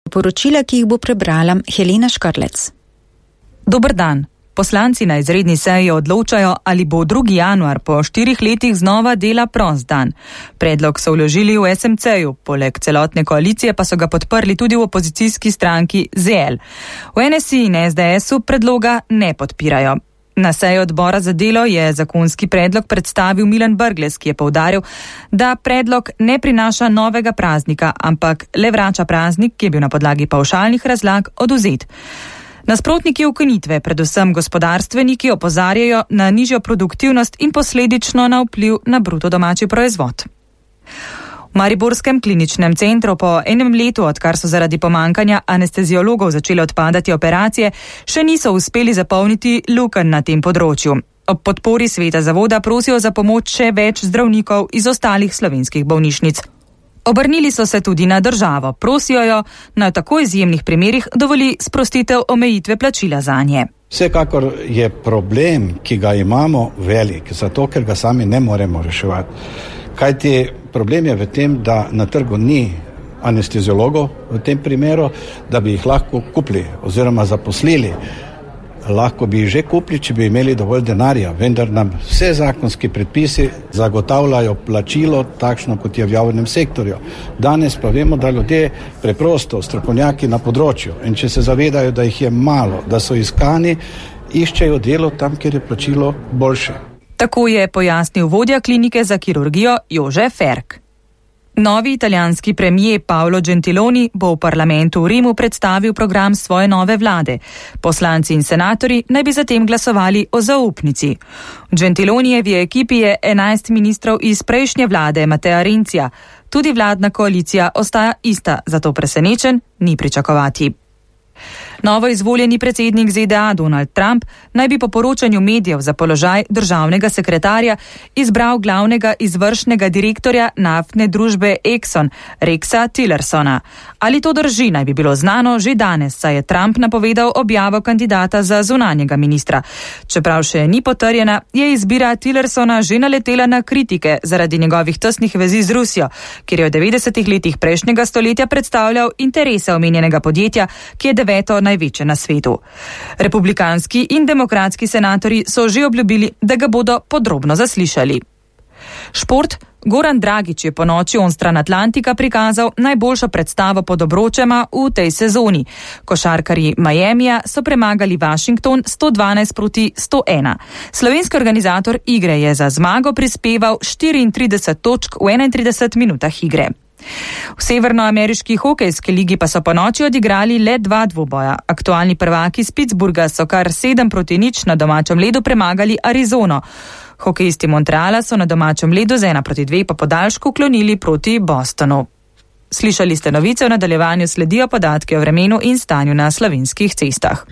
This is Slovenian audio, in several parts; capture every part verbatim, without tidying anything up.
Poročila, ki jih bo prebrala Helena Škrlec. Dober dan. Poslanci na izredni seji odločajo, ali bo drugi januar po štirih letih znova dela prost dan. Predlog so vložili v es em ce-ju, poleg celotne koalicije pa so ga podprli tudi v opozicijski stranki zet el. V en es i in es de esu predloga ne podpirajo. Na seji odbora za delo je zakonski predlog predstavil Milan Brglez, ki je poudaril, da predlog ne prinaša novega praznika, ampak le vrača praznik, ki je bil na podlagi pavšalnih razlag odvzet. Nasprotniki ukinitve, predvsem gospodarstveniki, opozarjajo na nižjo produktivnost in posledično na vpliv na bruto domači proizvod. V mariborskem kliničnem centru po enem letu, odkar so zaradi pomankanja anesteziologov začele odpadati operacije, še niso uspeli zapolniti lukenj na tem področju. Ob podpori sveta zavoda prosijo za pomoč še več zdravnikov iz ostalih slovenskih bolnišnic. Obrnili so se tudi na državo, prosijo jo, na tako izjemnih primerih dovoli sprostitev omejitve plačila zanje. Vsekakor je problem, ki ga imamo, velik, zato ker ga sami ne moremo reševati. Kajti problem je v tem, da na trgu ni anesteziologov v tem primeru, da bi jih lahko kupili oziroma zaposlili. Lahko bi jih že kupili, če bi imeli dovolj denarja, vendar nam vse zakonski predpisi zagotavljajo plačilo takšno, kot je v javnem sektorju. Danes pa vemo, da ljudje preprosto, strokovnjaki na področju, in če se zavedajo, da jih je malo, da so iskani, iščejo delo tam, kjer je plačilo boljše. Tako je pojasnil vodja klinike za kirurgijo Jože Ferk. Novi italijanski premijer Paolo Gentiloni bo v parlamentu v Rimu predstavil program svoje nove vlade. Poslanci in senatorji naj bi zatem glasovali o zaupnici. V Gentilonijevi ekipi je enajst ministrov iz prejšnje vlade Matea Renzija. Tudi vladna koalicija ostaja ista, zato presenečen ni pričakovati. Novo izvoljeni predsednik zet de a Donald Trump naj bi po poročanju medijev za položaj državnega sekretarja izbral glavnega izvršnega direktorja naftne družbe Exxon, Rexa Tillersona. Ali to drži, naj bi bilo znano že danes, saj je Trump napovedal objavo kandidata za zunanjega ministra. Čeprav še ni potrjena, je izbira Tillersona že naletela na kritike zaradi njegovih tesnih vezi z Rusijo, kjer je v devetdesetih letih prejšnjega stoletja predstavljal interese omenjenega podjetja, ki je deveto največje na svetu. Republikanski in demokratski senatorji so že obljubili, da ga bodo podrobno zaslišali. Šport. Goran Dragić je po noči onstran Atlantika prikazal najboljšo predstavo pod obročema v tej sezoni. Košarkarji Miamija so premagali Washington sto dvanajst proti sto ena. Slovenski organizator igre je za zmago prispeval štiriintrideset točk v enaintridesetih minutah igre. V severnoameriški hokejski ligi pa so po noči odigrali le dva dvoboja. Aktualni prvaki iz Pittsburgha so kar sedem proti nič na domačem ledu premagali Arizono. Hokejisti Montreala so na domačem ledu z ena proti dve po podaljšku klonili proti Bostonu. Slišali ste novice, v nadaljevanju sledijo podatki o vremenu in stanju na slovenskih cestah.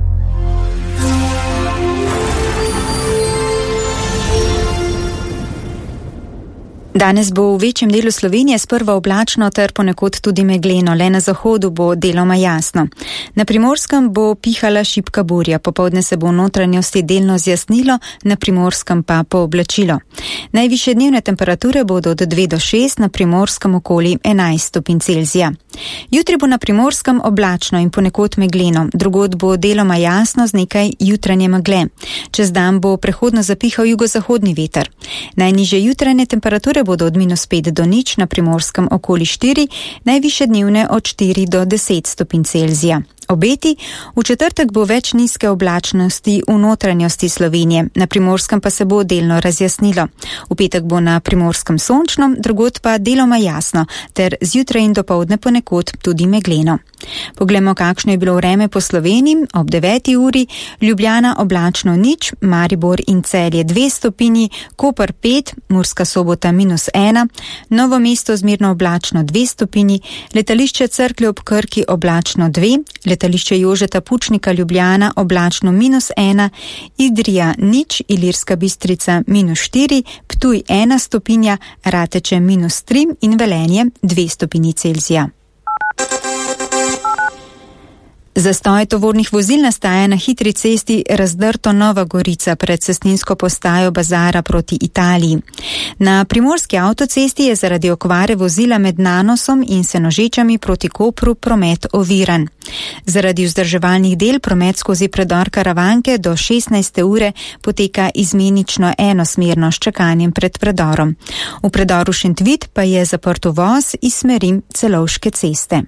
Danes bo v večjem delu Slovenije sprva oblačno ter ponekod tudi megleno, le na zahodu bo deloma jasno. Na Primorskem bo pihala šibka burja, popoldne se bo v notranjosti delno zjasnilo, na Primorskem pa pooblačilo. Najvišje dnevne temperature bodo od dve do šest, na Primorskem okoli enajst stopinj Celzija. Jutri bo na Primorskem oblačno in ponekod megleno, drugod bo deloma jasno z nekaj jutranje megle. Čez dan bo prehodno zapihal jugozahodni veter. Najnižje jutranje temperature bodo od minus pet do nič, na Primorskem okoli štiri, najvišje dnevne od štiri do deset stopinj Celzija. Obeti, v četrtek bo več nizke oblačnosti v notranjosti Slovenije, na Primorskem pa se bo delno razjasnilo. V petek bo na Primorskem sončno, drugod pa deloma jasno, ter zjutraj in dopoldne ponekod tudi megleno. Poglejmo, kakšno je bilo vreme po Sloveniji. Ob deveti uri Ljubljana oblačno nič, Maribor in Celje dve stopinji, Koper pet, Murska Sobota minus ena, Novo mesto zmerno oblačno dve stopinji, letališče Cerklje ob Krki oblačno dve, letališče Jožeta Pučnika Ljubljana oblačno minus ena, Idrija nič, Ilirska Bistrica minus štiri, Ptuj ena stopinja, Rateče minus tri in Velenje dve stopinji Celzija. Zastoj tovornih vozil nastaja na hitri cesti Razdrto Nova Gorica pred cestninsko postajo Bazara proti Italiji. Na primorski avtocesti je zaradi okvare vozila med Nanosom in Senožečami proti Kopru promet oviran. Zaradi vzdrževalnih del promet skozi predor Karavanke do šestnajste ure poteka izmenično enosmerno s čakanjem pred predorom. V predoru Šentvid pa je zaprt uvoz iz smeri Celovške ceste.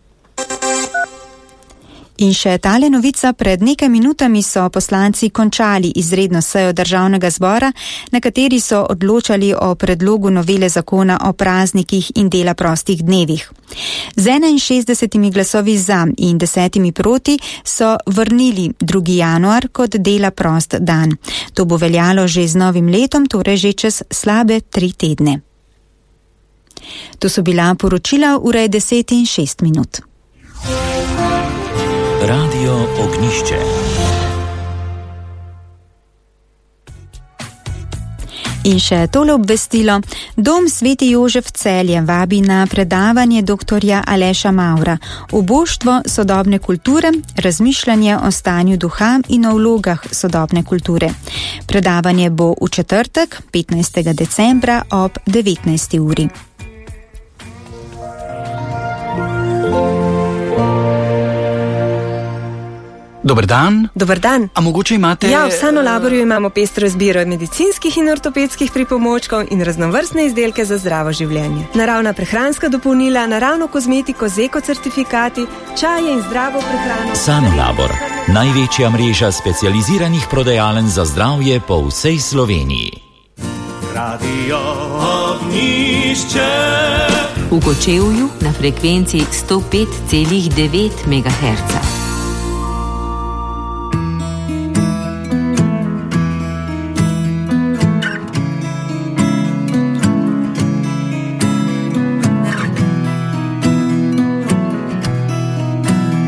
In še tale novica, pred nekaj minutami so poslanci končali izredno sejo Državnega zbora, na kateri so odločali o predlogu novele zakona o praznikih in dela prostih dnevih. Z enainšestdesetimi glasovi za in desetimi proti so vrnili drugi januar kot dela prost dan. To bo veljalo že z novim letom, torej že čez slabe tri tedne. To so bila poročila, ura je deset in šest minut. Radio Ognjišče. In še tole obvestilo. Dom Sveti Jožef Celje vabi na predavanje doktorja Aleša Mavra. Oboštvo sodobne kulture, razmišljanje o stanju duha in o vlogah sodobne kulture. Predavanje bo v četrtek, petnajstega decembra ob devetnajsti uri. Dober dan. Dober dan. A mogoče imate... Ja, v Sanolaborju imamo pestro izbiro medicinskih in ortopedskih pripomočkov in raznovrstne izdelke za zdravo življenje. Naravna prehranska dopolnila, naravno kozmetiko z ekocertifikati, čaje in zdravo prehrano. Sanolabor, največja mreža specializiranih prodajaln za zdravje po vsej Sloveniji. Radio Ognjišče. V Kočevju na frekvenci sto pet celih devet megaherca.